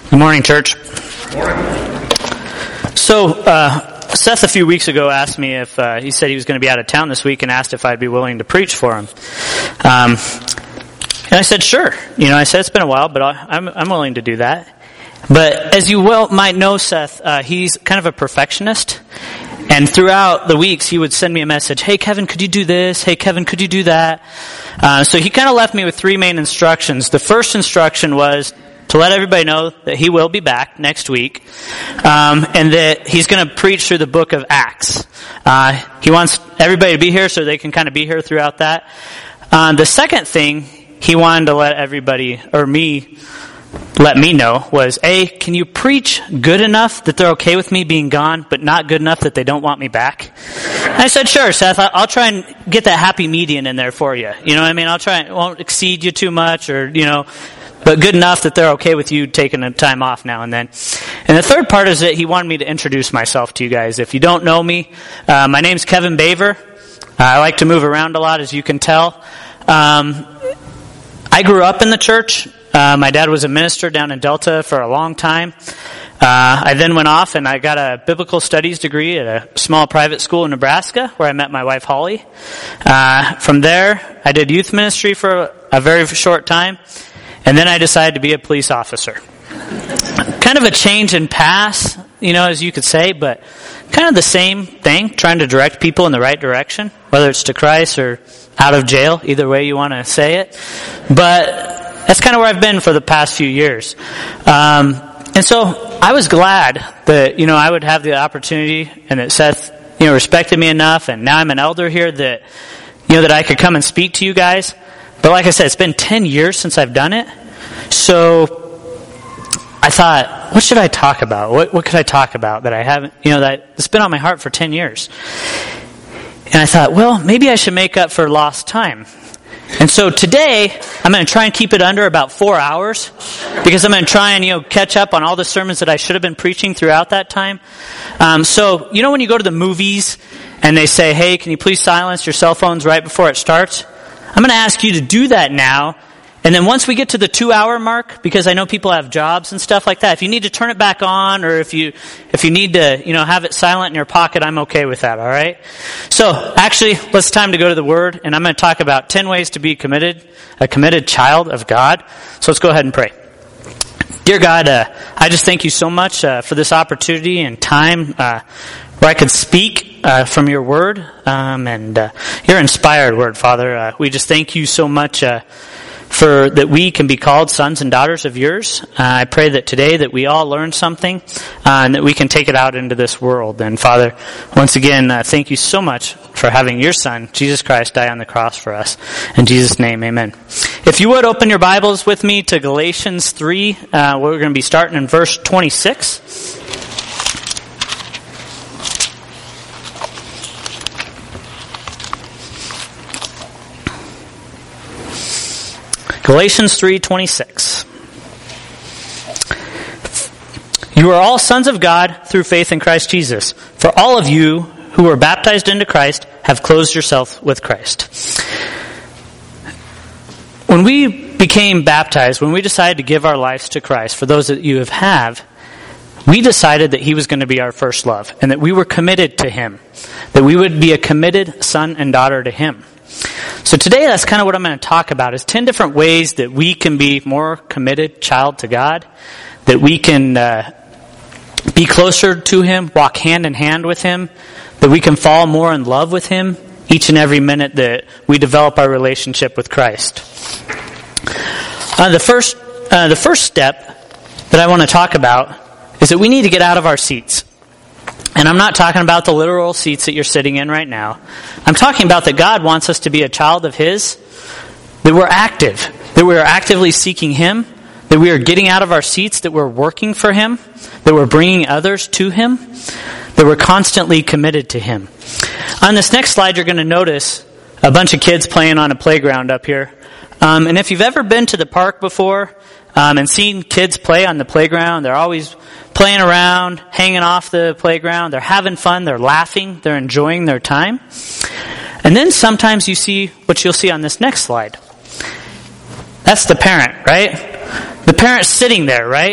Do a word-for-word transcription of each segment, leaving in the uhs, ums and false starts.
Good morning, church. So, uh, Seth a few weeks ago asked me if, uh, he said he was going to be out of town this week and asked if I'd be willing to preach for him. Um, and I said, sure. You know, I said, it's been a while, but I'm, I'm willing to do that. But as you well might know, Seth, uh, he's kind of a perfectionist. And throughout the weeks, he would send me a message, hey, Kevin, could you do this? Hey, Kevin, could you do that? Uh, so he kind of left me with three main instructions. The first instruction was to let everybody know that he will be back next week, um, and that he's going to preach through the book of Acts. Uh, he wants everybody to be here so they can kind of be here throughout that. Uh, the second thing he wanted to let everybody, or me, let me know was, A, can you preach good enough that they're okay with me being gone, but not good enough that they don't want me back? And I said, sure, Seth, I'll try and get that happy median in there for you. You know what I mean? I'll try and, won't exceed you too much, or, you know, but good enough that they're okay with you taking a time off now and then. And the third part is that he wanted me to introduce myself to you guys. If you don't know me, uh, my name's Kevin Baver. Uh, I like to move around a lot, as you can tell. Um, I grew up in the church. Uh, my dad was a minister down in Delta for a long time. Uh, I then went off and I got a biblical studies degree at a small private school in Nebraska where I met my wife Holly. Uh, from there, I did youth ministry for a very short time. And then I decided to be a police officer. Kind of a change in path, you know, as you could say, but kind of the same thing, trying to direct people in the right direction, whether it's to Christ or out of jail, either way you want to say it. But that's kind of where I've been for the past few years. Um, and so I was glad that, you know, I would have the opportunity and that Seth, you know, respected me enough, and now I'm an elder here that, you know, that I could come and speak to you guys. But like I said, it's been ten years since I've done it. So I thought, what should I talk about? What what could I talk about that I haven't, you know, that it's been on my heart for ten years. And I thought, well, maybe I should make up for lost time. And so today, I'm going to try and keep it under about four hours because I'm going to try and, you know, catch up on all the sermons that I should have been preaching throughout that time. Um, so, you know when you go to the movies and they say, hey, can you please silence your cell phones right before it starts? I'm going to ask you to do that now. And then once we get to the two-hour mark, because I know people have jobs and stuff like that, if you need to turn it back on, or if you if you need to, you know, have it silent in your pocket, I'm okay with that, all right? So, actually, it's time to go to the Word, and I'm going to talk about ten ways to be committed, a committed child of God. So let's go ahead and pray. Dear God, uh, I just thank you so much uh, for this opportunity and time uh, where I could speak uh, from your Word, um, and uh, your inspired Word, Father. Uh, we just thank you so much uh, for that we can be called sons and daughters of yours. Uh, I pray that today that we all learn something uh, and that we can take it out into this world. And Father, once again, uh, thank you so much for having your Son, Jesus Christ, die on the cross for us. In Jesus' name, amen. If you would open your Bibles with me to Galatians three, uh, we're going to be starting in verse twenty-six. Galatians three twenty-six. You are all sons of God through faith in Christ Jesus. For all of you who were baptized into Christ have clothed yourself with Christ. When we became baptized, when we decided to give our lives to Christ, for those that you have have, we decided that He was going to be our first love, and that we were committed to Him, that we would be a committed son and daughter to Him. So today, that's kind of what I'm going to talk about, is ten different ways that we can be more committed child to God, that we can uh, be closer to Him, walk hand in hand with Him, that we can fall more in love with Him each and every minute that we develop our relationship with Christ. Uh, the first, uh, the first step that I want to talk about is that we need to get out of our seats. And I'm not talking about the literal seats that you're sitting in right now. I'm talking about that God wants us to be a child of His, that we're active, that we are actively seeking Him, that we are getting out of our seats, that we're working for Him, that we're bringing others to Him, that we're constantly committed to Him. On this next slide, you're going to notice a bunch of kids playing on a playground up here. Um, and if you've ever been to the park before um, and seen kids play on the playground, they're always playing around, hanging off the playground. They're having fun. They're laughing. They're enjoying their time. And then sometimes you see what you'll see on this next slide. That's the parent, right? The parent's sitting there, right?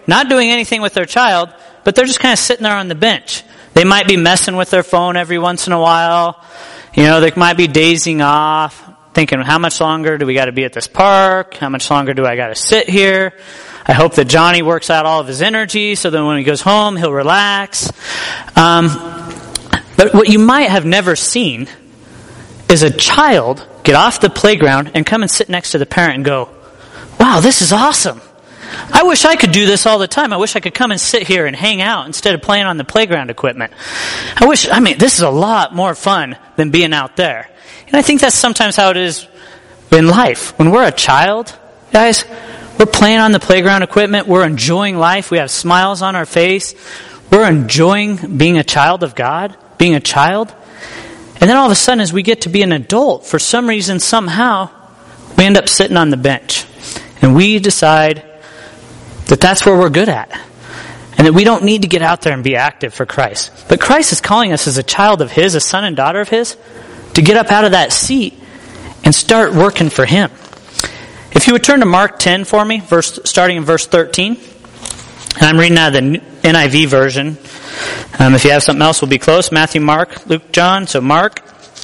not doing anything with their child, but they're just kind of sitting there on the bench. They might be messing with their phone every once in a while. You know, they might be dazing off, thinking, how much longer do we got to be at this park? How much longer do I got to sit here? I hope that Johnny works out all of his energy so that when he goes home, he'll relax. Um, but what you might have never seen is a child get off the playground and come and sit next to the parent and go, wow, this is awesome. I wish I could do this all the time. I wish I could come and sit here and hang out instead of playing on the playground equipment. I wish, I mean, this is a lot more fun than being out there. And I think that's sometimes how it is in life. When we're a child, guys, we're playing on the playground equipment. We're enjoying life. We have smiles on our face. We're enjoying being a child of God, being a child. And then all of a sudden, as we get to be an adult, for some reason, somehow, we end up sitting on the bench. And we decide that that's where we're good at. And that we don't need to get out there and be active for Christ. But Christ is calling us as a child of His, a son and daughter of His, to get up out of that seat and start working for Him. If you would turn to Mark ten for me, verse, starting in verse thirteen. And I'm reading out of the N I V version. Um, if you have something else, we'll be close. Matthew, Mark, Luke, John. So Mark,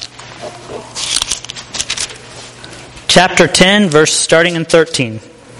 chapter ten, verse starting in thirteen.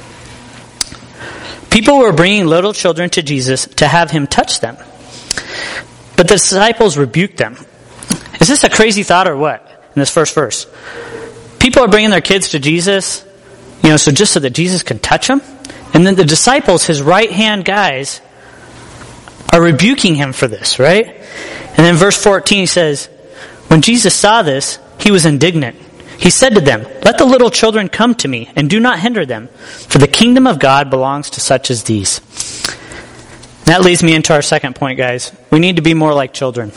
People were bringing little children to Jesus to have Him touch them. But the disciples rebuked them. Is this a crazy thought or what? In this first verse. People are bringing their kids to Jesus, you know, so just so that Jesus can touch them. And then the disciples, His right-hand guys, are rebuking Him for this, right? And then verse fourteen he says, when Jesus saw this, He was indignant. He said to them, let the little children come to me, and do not hinder them, for the kingdom of God belongs to such as these. That leads me into our second point, guys. We need to be more like children.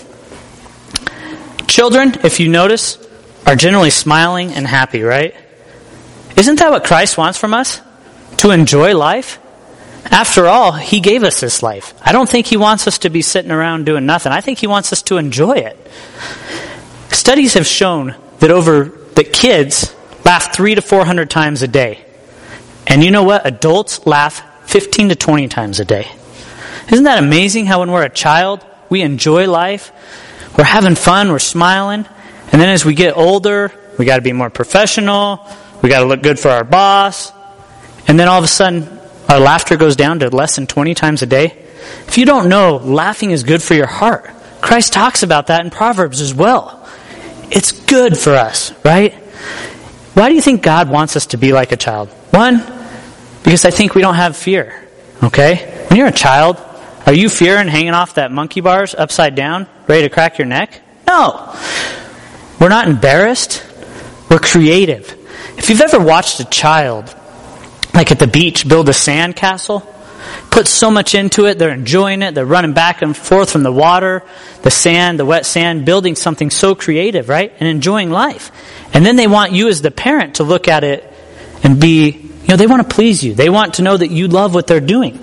Children, if you notice, are generally smiling and happy, right? Isn't that what Christ wants from us? To enjoy life? After all, He gave us this life. I don't think He wants us to be sitting around doing nothing. I think He wants us to enjoy it. Studies have shown that over that kids laugh three to four hundred times a day. And you know what? Adults laugh fifteen to twenty times a day. Isn't that amazing how when we're a child, we enjoy life? We're having fun, we're smiling. And then as we get older, we got to be more professional. We got to look good for our boss. And then all of a sudden, our laughter goes down to less than twenty times a day. If you don't know, laughing is good for your heart. Christ talks about that in Proverbs as well. It's good for us, right? Why do you think God wants us to be like a child? One, because I think we don't have fear, okay? When you're a child, are you fearing hanging off that monkey bars upside down, ready to crack your neck? No. We're not embarrassed. We're creative. If you've ever watched a child, like at the beach, build a sand castle, put so much into it, they're enjoying it, they're running back and forth from the water, the sand, the wet sand, building something so creative, right? And enjoying life. And then they want you as the parent to look at it and be, you know, they want to please you. They want to know that you love what they're doing.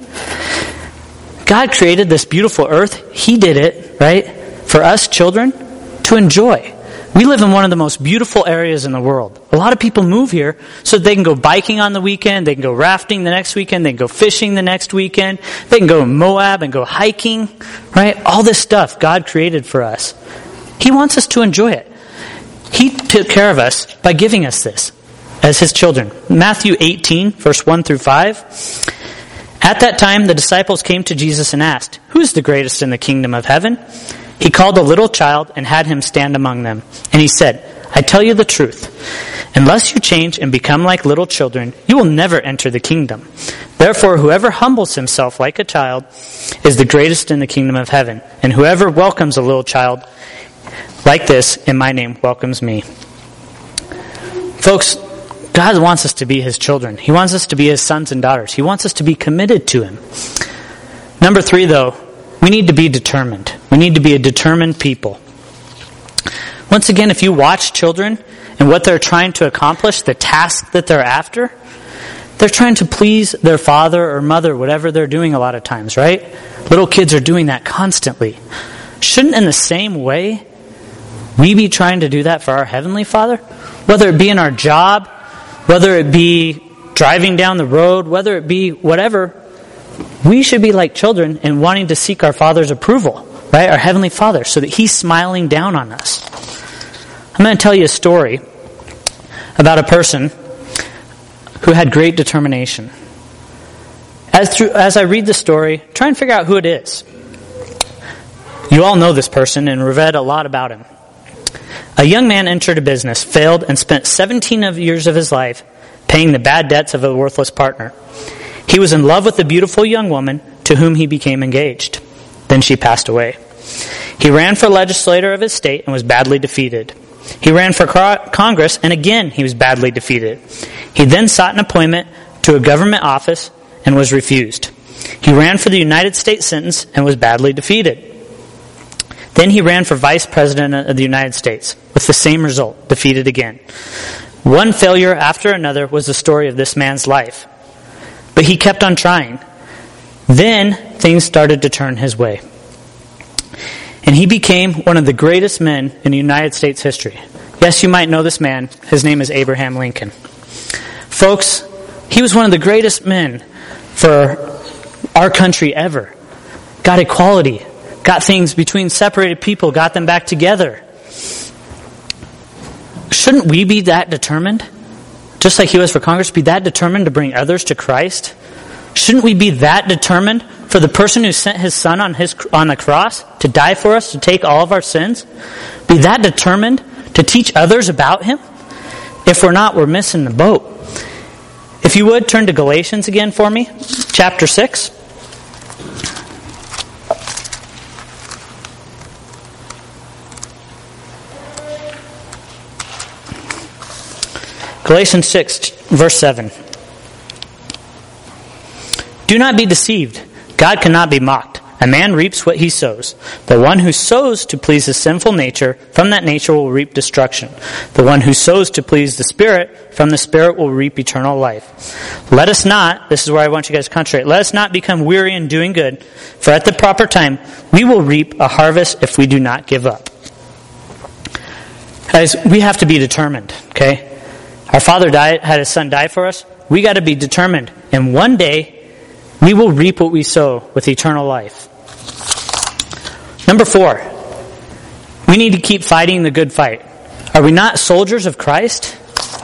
God created this beautiful earth. He did it, right? For us children to enjoy. We live in one of the most beautiful areas in the world. A lot of people move here so they can go biking on the weekend, they can go rafting the next weekend, they can go fishing the next weekend, they can go to Moab and go hiking, right? All this stuff God created for us. He wants us to enjoy it. He took care of us by giving us this as His children. Matthew eighteen, verse one through five. At that time, the disciples came to Jesus and asked, who is the greatest in the kingdom of heaven? He called a little child and had him stand among them. And He said, I tell you the truth. Unless you change and become like little children, you will never enter the kingdom. Therefore, whoever humbles himself like a child is the greatest in the kingdom of heaven. And whoever welcomes a little child like this in my name welcomes me. Folks, God wants us to be His children. He wants us to be His sons and daughters. He wants us to be committed to Him. Number three, though, we need to be determined. We need to be a determined people. Once again, if you watch children and what they're trying to accomplish, the task that they're after, they're trying to please their father or mother, whatever they're doing a lot of times, right? Little kids are doing that constantly. Shouldn't in the same way we be trying to do that for our Heavenly Father? Whether it be in our job, whether it be driving down the road, whether it be whatever, we should be like children and wanting to seek our Father's approval, right? Our Heavenly Father, so that He's smiling down on us. I'm going to tell you a story about a person who had great determination. As through, as I read the story, try and figure out who it is. You all know this person and read a lot about him. A young man entered a business, failed, and spent seventeen years of his life paying the bad debts of a worthless partner. He was in love with a beautiful young woman to whom he became engaged. Then she passed away. He ran for legislator of his state and was badly defeated. He ran for Congress, and again he was badly defeated. He then sought an appointment to a government office and was refused. He ran for the United States Senate and was badly defeated. Then he ran for vice president of the United States with the same result, defeated again. One failure after another was the story of this man's life. But he kept on trying. Then things started to turn his way. And he became one of the greatest men in the United States history. Yes, you might know this man. His name is Abraham Lincoln. Folks, he was one of the greatest men for our country ever. Got equality. Got things between separated people. Got them back together. Shouldn't we be that determined? Just like he was for Congress, be that determined to bring others to Christ? Shouldn't we be that determined for the person who sent his son on his on the cross to die for us, to take all of our sins? Be that determined to teach others about him? If we're not, we're missing the boat. If you would, turn to Galatians again for me, chapter six. Galatians six, verse seven. Do not be deceived. God cannot be mocked. A man reaps what he sows. The one who sows to please his sinful nature, from that nature will reap destruction. The one who sows to please the Spirit, from the Spirit will reap eternal life. Let us not, this is where I want you guys to concentrate, let us not become weary in doing good, for at the proper time we will reap a harvest if we do not give up. Guys, we have to be determined, okay? Our Father died, had His Son die for us. We got to be determined. And one day, we will reap what we sow with eternal life. Number four, we need to keep fighting the good fight. Are we not soldiers of Christ?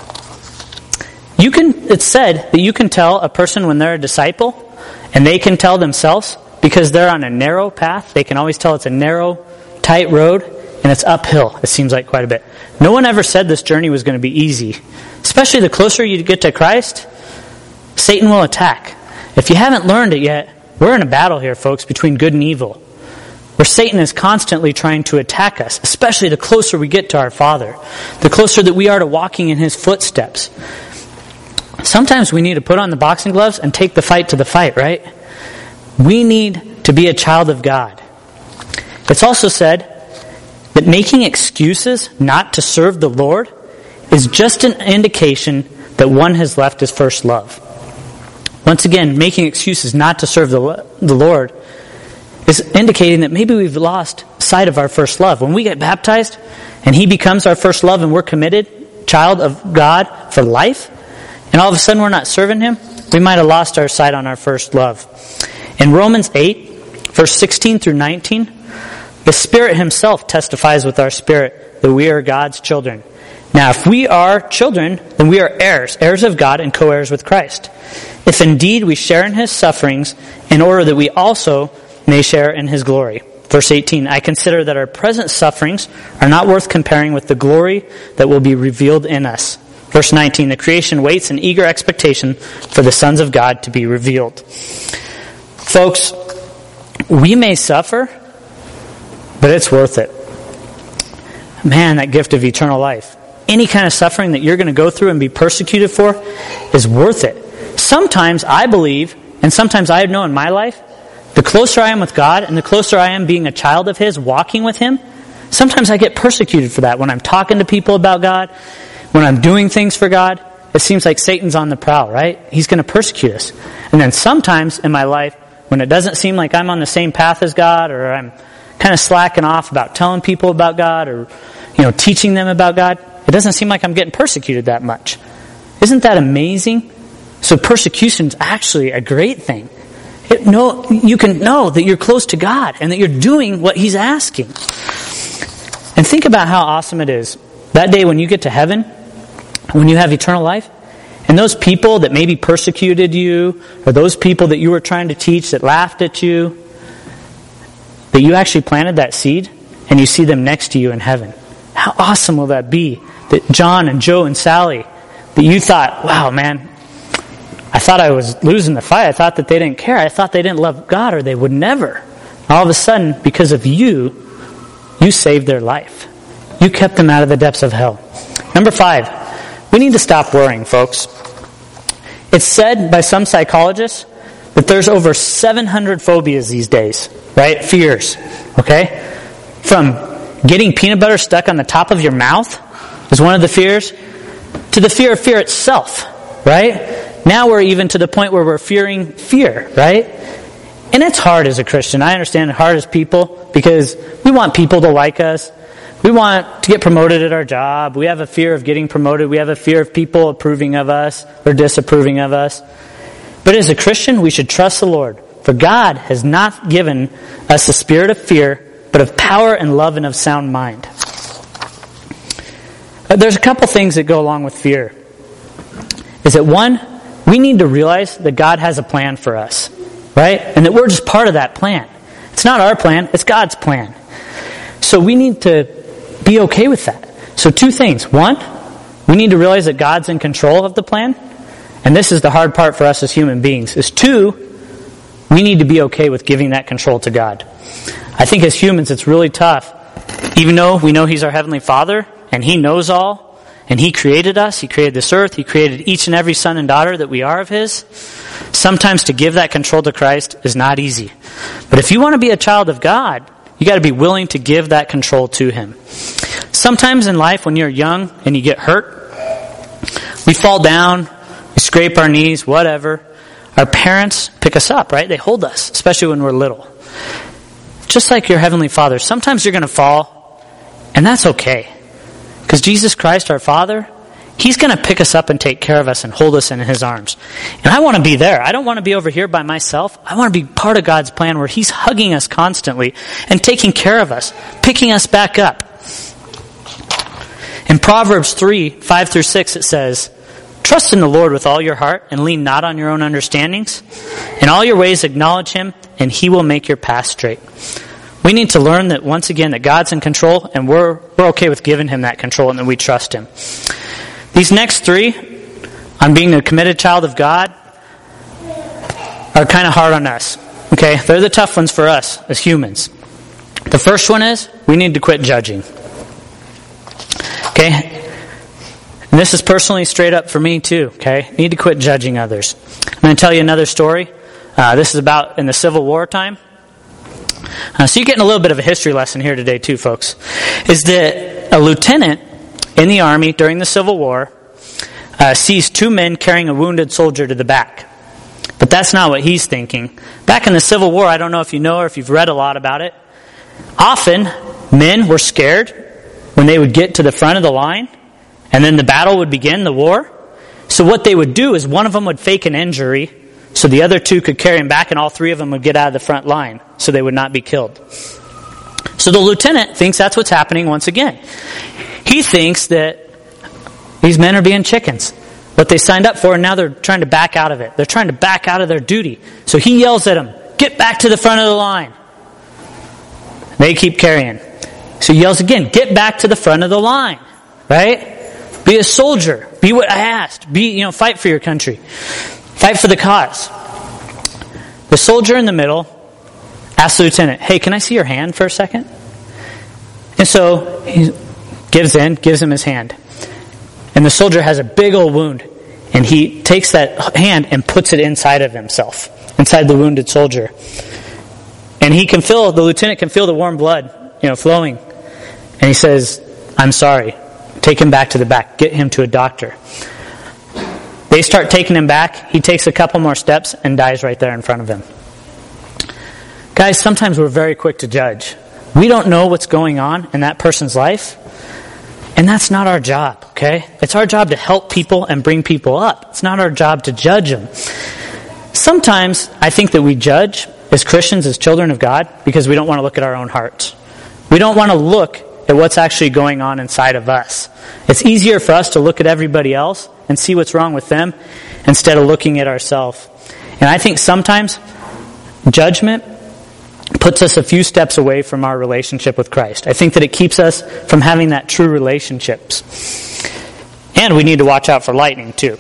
You can. It's said that you can tell a person when they're a disciple, and they can tell themselves, because they're on a narrow path. They can always tell it's a narrow, tight road, and it's uphill, it seems like quite a bit. No one ever said this journey was going to be easy. Especially the closer you get to Christ, Satan will attack. If you haven't learned it yet, we're in a battle here, folks, between good and evil, where Satan is constantly trying to attack us, especially the closer we get to our Father, the closer that we are to walking in His footsteps. Sometimes we need to put on the boxing gloves and take the fight to the fight, right? We need to be a child of God. It's also said that making excuses not to serve the Lord is just an indication that one has left his first love. Once again, making excuses not to serve the, the Lord is indicating that maybe we've lost sight of our first love. When we get baptized and He becomes our first love and we're committed, child of God for life, and all of a sudden we're not serving Him, we might have lost our sight on our first love. In Romans eight, verse sixteen through nineteen, the Spirit Himself testifies with our spirit that we are God's children. Now, if we are children, then we are heirs, heirs of God and co-heirs with Christ. If indeed we share in His sufferings, in order that we also may share in His glory. Verse eighteen, I consider that our present sufferings are not worth comparing with the glory that will be revealed in us. Verse nineteen, the creation waits in eager expectation for the sons of God to be revealed. Folks, we may suffer, but it's worth it. Man, that gift of eternal life. Any kind of suffering that you're going to go through and be persecuted for is worth it. Sometimes I believe, and sometimes I know in my life, the closer I am with God and the closer I am being a child of His, walking with Him, sometimes I get persecuted for that. When I'm talking to people about God, when I'm doing things for God, it seems like Satan's on the prowl, right? He's going to persecute us. And then sometimes in my life, when it doesn't seem like I'm on the same path as God, or I'm kind of slacking off about telling people about God, or you know, teaching them about God, it doesn't seem like I'm getting persecuted that much. Isn't that amazing? So persecution is actually a great thing. it, know, you can know that you're close to God and that you're doing what He's asking. And think about how awesome it is that day when you get to heaven, when you have eternal life, and those people that maybe persecuted you, or those people that you were trying to teach that laughed at you, that you actually planted that seed, and you see them next to you in heaven. How awesome will that be? That John and Joe and Sally, that you thought, wow, man, I thought I was losing the fight. I thought that they didn't care. I thought they didn't love God, or they would never. All of a sudden, because of you, you saved their life. You kept them out of the depths of hell. Number five, we need to stop worrying, folks. It's said by some psychologists that there's over seven hundred phobias these days, right? Fears, okay? From getting peanut butter stuck on the top of your mouth is one of the fears, to the fear of fear itself, right? Now we're even to the point where we're fearing fear, right? And it's hard as a Christian. I understand it's hard as people because we want people to like us. We want to get promoted at our job. We have a fear of getting promoted. We have a fear of people approving of us or disapproving of us. But as a Christian, we should trust the Lord. For God has not given us a spirit of fear, but of power and love and of sound mind. But there's a couple things that go along with fear. Is that one, we need to realize that God has a plan for us, right? And that we're just part of that plan. It's not our plan, it's God's plan. So we need to be okay with that. So two things. One, we need to realize that God's in control of the plan. And this is the hard part for us as human beings. Is two, we need to be okay with giving that control to God. I think as humans it's really tough. Even though we know He's our Heavenly Father, and He knows all, and He created us, He created this earth, He created each and every son and daughter that we are of His, sometimes to give that control to Christ is not easy. But if you want to be a child of God, you got to be willing to give that control to Him. Sometimes in life when you're young and you get hurt, we fall down, we scrape our knees, whatever. Our parents pick us up, right? They hold us, especially when we're little. Just like your Heavenly Father, sometimes you're going to fall, and that's okay. Because Jesus Christ, our Father, He's going to pick us up and take care of us and hold us in His arms. And I want to be there. I don't want to be over here by myself. I want to be part of God's plan where He's hugging us constantly and taking care of us, picking us back up. In Proverbs three, five through six, it says, "Trust in the Lord with all your heart and lean not on your own understandings. In all your ways acknowledge Him, and He will make your path straight." We need to learn that once again that God's in control, and we're we're okay with giving Him that control and that we trust Him. These next three, on being a committed child of God, are kind of hard on us. Okay? They're the tough ones for us as humans. The first one is, we need to quit judging. Okay? And this is personally straight up for me too. Okay? Need to quit judging others. I'm going to tell you another story. Uh, this is about in the Civil War time. Uh, so you're getting a little bit of a history lesson here today too, folks. Is that a lieutenant in the army during the Civil War uh, sees two men carrying a wounded soldier to the back. But that's not what he's thinking. Back in the Civil War, I don't know if you know or if you've read a lot about it, often men were scared when they would get to the front of the line, and then the battle would begin, the war. So what they would do is one of them would fake an injury so the other two could carry him back, and all three of them would get out of the front line so they would not be killed. So the lieutenant thinks that's what's happening once again. He thinks that these men are being chickens. What they signed up for, and now they're trying to back out of it. They're trying to back out of their duty. So he yells at them, "Get back to the front of the line." They keep carrying. So he yells again, "Get back to the front of the line." Right? Be a soldier. Be what I asked. Be, you know, fight for your country. Fight for the cause. The soldier in the middle asks the lieutenant, "Hey, can I see your hand for a second?" And so he gives in, gives him his hand. And the soldier has a big old wound. And he takes that hand and puts it inside of himself, inside the wounded soldier. And he can feel, the lieutenant can feel the warm blood, you know, flowing. And he says, "I'm sorry. Take him back to the back. Get him to a doctor." They start taking him back. He takes a couple more steps and dies right there in front of him. Guys, sometimes we're very quick to judge. We don't know what's going on in that person's life. And that's not our job, okay? It's our job to help people and bring people up. It's not our job to judge them. sometimes I think that we judge as Christians, as children of God, because we don't want to look at our own hearts. We don't want to look at what's actually going on inside of us. It's easier for us to look at everybody else and see what's wrong with them instead of looking at ourselves. And I think sometimes judgment puts us a few steps away from our relationship with Christ. I think that it keeps us from having that true relationships. And we need to watch out for lightning too.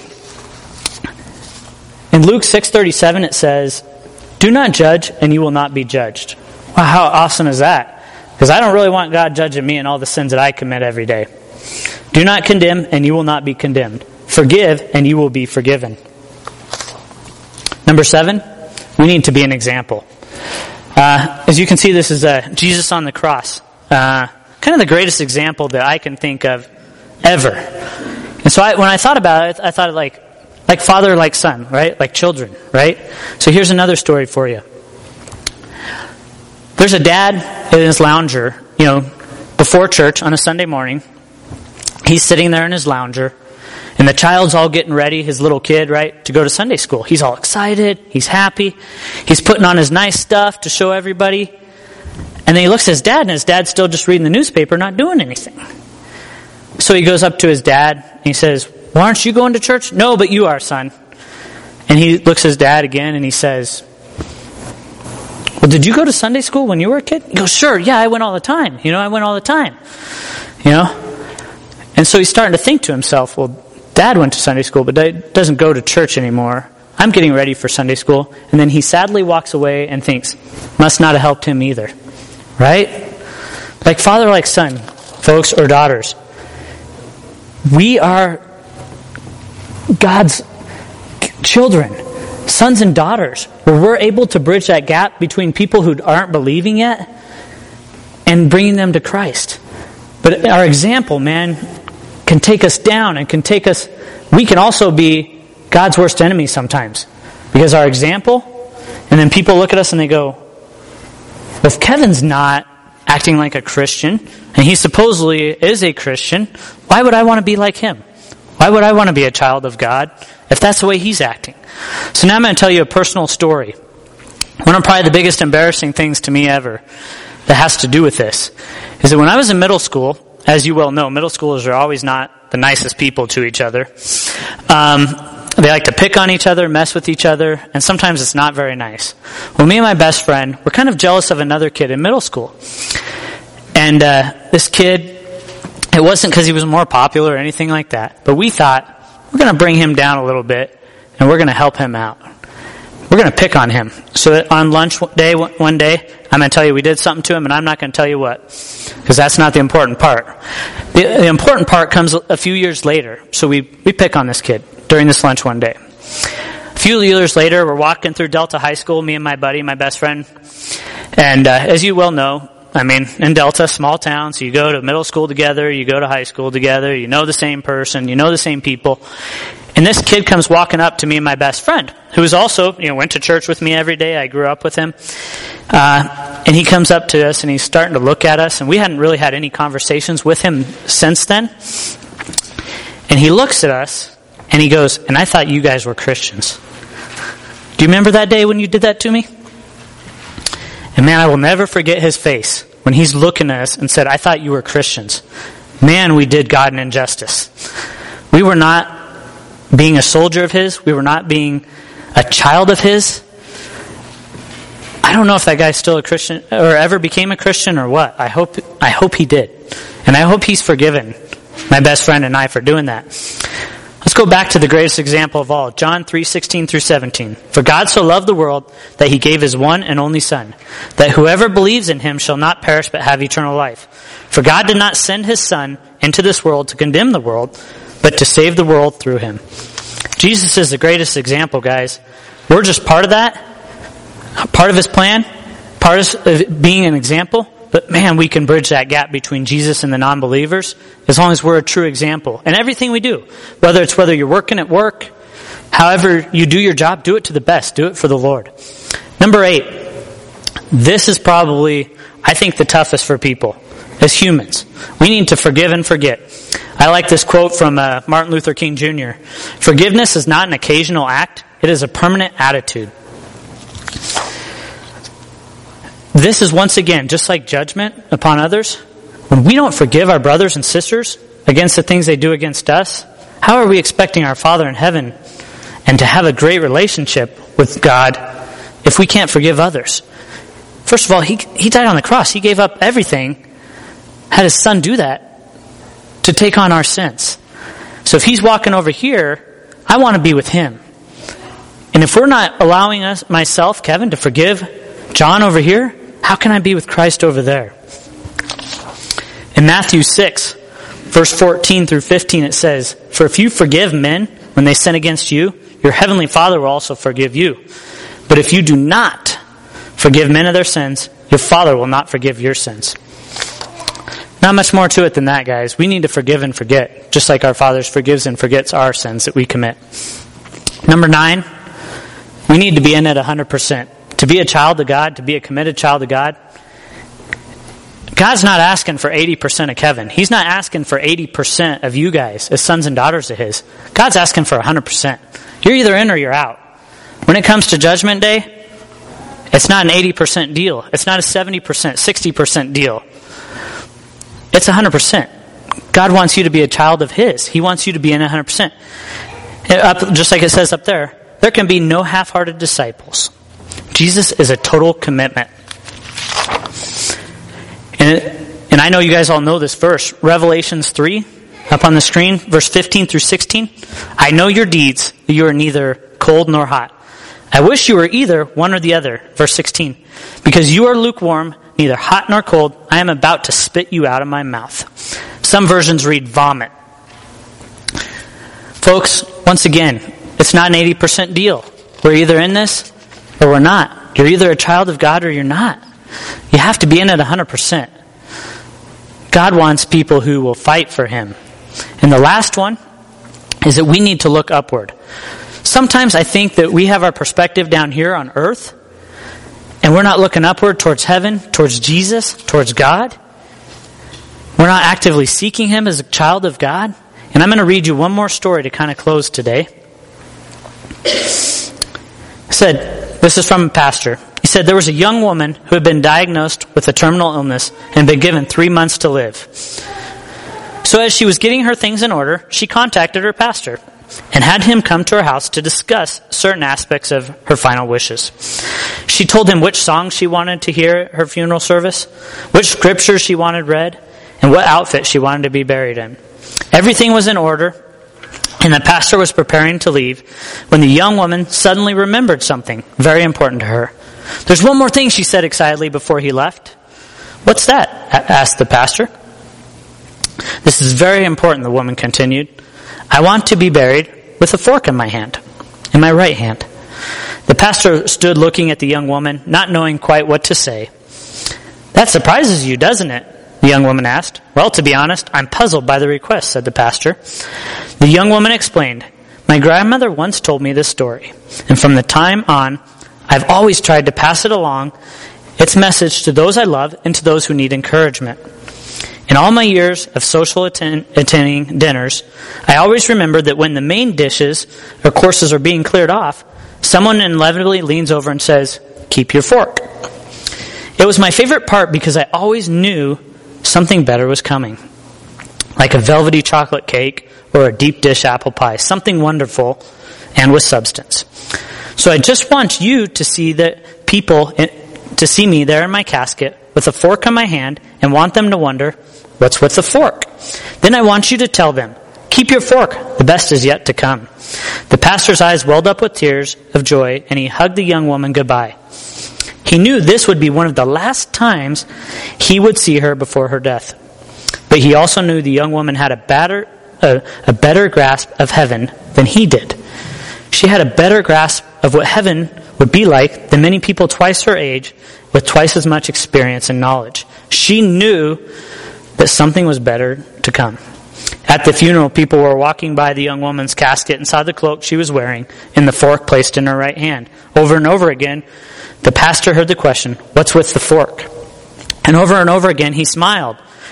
In Luke six thirty-seven it says, "Do not judge and you will not be judged." Wow, how awesome is that? Because I don't really want God judging me and all the sins that I commit every day. "Do not condemn and you will not be condemned. Forgive and you will be forgiven." Number seven, we need to be an example. Uh, as you can see, this is uh, Jesus on the cross. Uh, kind of the greatest example that I can think of ever. And so I, when I thought about it, I thought like, like father, like son, right? Like children, right? So here's another story for you. There's a dad in his lounger, you know, before church on a Sunday morning. He's sitting there in his lounger, and the child's all getting ready, his little kid, right, to go to Sunday school. He's all excited. He's happy. He's putting on his nice stuff to show everybody. And then he looks at his dad, and his dad's still just reading the newspaper, not doing anything. So he goes up to his dad, and he says, "Well, aren't you going to church?" "No, but you are, son." And he looks at his dad again, and he says, "Well, did you go to Sunday school when you were a kid?" He goes, "Sure, yeah, I went all the time. You know, I went all the time." You know? And so he's starting to think to himself, well, Dad went to Sunday school, but doesn't go to church anymore. I'm getting ready for Sunday school. And then he sadly walks away and thinks, must not have helped him either. Right? Like father, like son, folks, or daughters. We are God's children, sons and daughters, where we're able to bridge that gap between people who aren't believing yet and bringing them to Christ. But our example, man, can take us down and can take us... We can also be God's worst enemy sometimes. Because our example, and then people look at us and they go, well, if Kevin's not acting like a Christian, and he supposedly is a Christian, why would I want to be like him? Why would I want to be a child of God if that's the way he's acting? So now I'm going to tell you a personal story. One of probably the biggest embarrassing things to me ever that has to do with this is that when I was in middle school, as you well know, middle schoolers are always not the nicest people to each other. Um, they like to pick on each other, mess with each other, and sometimes it's not very nice. Well, me and my best friend were kind of jealous of another kid in middle school. And uh, this kid, it wasn't because he was more popular or anything like that, but we thought, we're going to bring him down a little bit, and we're going to help him out. We're going to pick on him. So on lunch day, one day, I'm going to tell you we did something to him, and I'm not going to tell you what, because that's not the important part. The, the important part comes a few years later. So we, we pick on this kid during this lunch one day. A few years later, we're walking through Delta High School, me and my buddy, my best friend. And uh, as you well know, I mean, in Delta, small town, so you go to middle school together, you go to high school together, you know the same person, you know the same people. And this kid comes walking up to me and my best friend, who was also, you know, went to church with me every day. I grew up with him. Uh, and he comes up to us and he's starting to look at us, and we hadn't really had any conversations with him since then. And he looks at us and he goes, "And I thought you guys were Christians. Do you remember that day when you did that to me?" And man, I will never forget his face when he's looking at us and said, "I thought you were Christians." Man, we did God an injustice. We were not being a soldier of his. We were not being a child of his. I don't know if that guy's still a Christian or ever became a Christian or what. I hope I hope he did. And I hope he's forgiven my best friend and I for doing that. Let's go back to the greatest example of all, John three sixteen through seventeen. "For God so loved the world that he gave his one and only Son, that whoever believes in him shall not perish but have eternal life. For God did not send his Son into this world to condemn the world, but to save the world through him." Jesus is the greatest example, guys. We're just part of that, part of his plan, part of being an example. But man, we can bridge that gap between Jesus and the non-believers as long as we're a true example. And everything we do, whether it's whether you're working at work, however you do your job, do it to the best. Do it for the Lord. Number eight, this is probably, I think, the toughest for people as humans. We need to forgive and forget. I like this quote from uh, Martin Luther King Junior Forgiveness is not an occasional act. It is a permanent attitude. This is once again, just like judgment upon others, when we don't forgive our brothers and sisters against the things they do against us, how are we expecting our Father in heaven and to have a great relationship with God if we can't forgive others? First of all, he, he died on the cross. He gave up everything, had his son do that to take on our sins. So if he's walking over here, I want to be with him. And if we're not allowing us, myself, Kevin, to forgive John over here, how can I be with Christ over there? In Matthew six, verse fourteen through fifteen, it says, "For if you forgive men when they sin against you, your heavenly Father will also forgive you. But if you do not forgive men of their sins, your Father will not forgive your sins." Not much more to it than that, guys. We need to forgive and forget, just like our Father forgives and forgets our sins that we commit. Number nine, we need to be in it one hundred percent. To be a child of God, to be a committed child of God, God's not asking for eighty percent of Kevin. He's not asking for eighty percent of you guys as sons and daughters of His. God's asking for one hundred percent. You're either in or you're out. When it comes to Judgment Day, it's not an eighty percent deal. It's not a seventy percent, sixty percent deal. It's one hundred percent. God wants you to be a child of His. He wants you to be in one hundred percent. Up, just like it says up there, there can be no half-hearted disciples. Jesus is a total commitment. And, it, and I know you guys all know this verse, Revelations three, up on the screen, verse fifteen through sixteen. "I know your deeds, that you are neither cold nor hot. I wish you were either one or the other." Verse sixteen. "Because you are lukewarm, neither hot nor cold, I am about to spit you out of my mouth." Some versions read vomit. Folks, once again, it's not an eighty percent deal. We're either in this or we're not. You're either a child of God or you're not. You have to be in it one hundred percent. God wants people who will fight for Him. And the last one is that we need to look upward. Sometimes I think that we have our perspective down here on earth, and we're not looking upward towards heaven, towards Jesus, towards God. We're not actively seeking Him as a child of God. And I'm going to read you one more story to kind of close today. It said, this is from a pastor. He said, "There was a young woman who had been diagnosed with a terminal illness and been given three months to live. So as she was getting her things in order, she contacted her pastor and had him come to her house to discuss certain aspects of her final wishes. She told him which songs she wanted to hear at her funeral service, which scriptures she wanted read, and what outfit she wanted to be buried in. Everything was in order, and the pastor was preparing to leave when the young woman suddenly remembered something very important to her. "There's one more thing," she said excitedly before he left. "What's that?" asked the pastor. "This is very important," the woman continued. "I want to be buried with a fork in my hand, in my right hand." The pastor stood looking at the young woman, not knowing quite what to say. "That surprises you, doesn't it?" the young woman asked. "Well, to be honest, I'm puzzled by the request," said the pastor. The young woman explained, "My grandmother once told me this story, and from the time on, I've always tried to pass it along, its message, to those I love and to those who need encouragement. In all my years of social attend- attending dinners, I always remember that when the main dishes or courses are being cleared off, someone inevitably leans over and says, 'Keep your fork.' It was my favorite part because I always knew something better was coming, like a velvety chocolate cake or a deep dish apple pie, something wonderful and with substance. So I just want you to see that people, to see me there in my casket with a fork in my hand and want them to wonder, what's with the fork? Then I want you to tell them, 'Keep your fork, the best is yet to come.'" The pastor's eyes welled up with tears of joy, and he hugged the young woman goodbye. He knew this would be one of the last times he would see her before her death. But he also knew the young woman had a better, a, a better grasp of heaven than he did. She had a better grasp of what heaven would be like than many people twice her age with twice as much experience and knowledge. She knew that something was better to come. At the funeral, people were walking by the young woman's casket and saw the cloak she was wearing and the fork placed in her right hand. Over and over again, the pastor heard the question, "What's with the fork?" And over and over again, he smiled,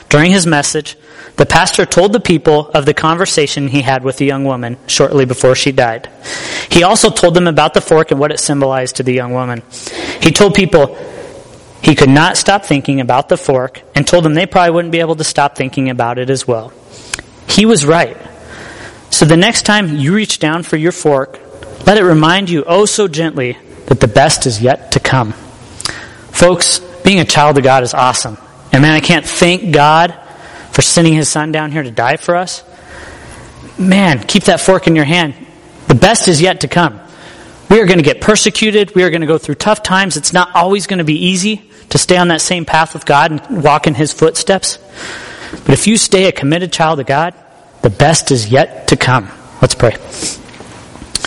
during his message, the pastor told the people of the conversation he had with the young woman shortly before she died. He also told them about the fork and what it symbolized to the young woman. He told people he could not stop thinking about the fork and told them they probably wouldn't be able to stop thinking about it as well. He was right. So the next time you reach down for your fork, let it remind you oh so gently that the best is yet to come. Folks, being a child of God is awesome. And man, I can't thank God for sending his son down here to die for us. Man, keep that fork in your hand. The best is yet to come. We are going to get persecuted. We are going to go through tough times. It's not always going to be easy to stay on that same path with God and walk in his footsteps. But if you stay a committed child of God, the best is yet to come. Let's pray.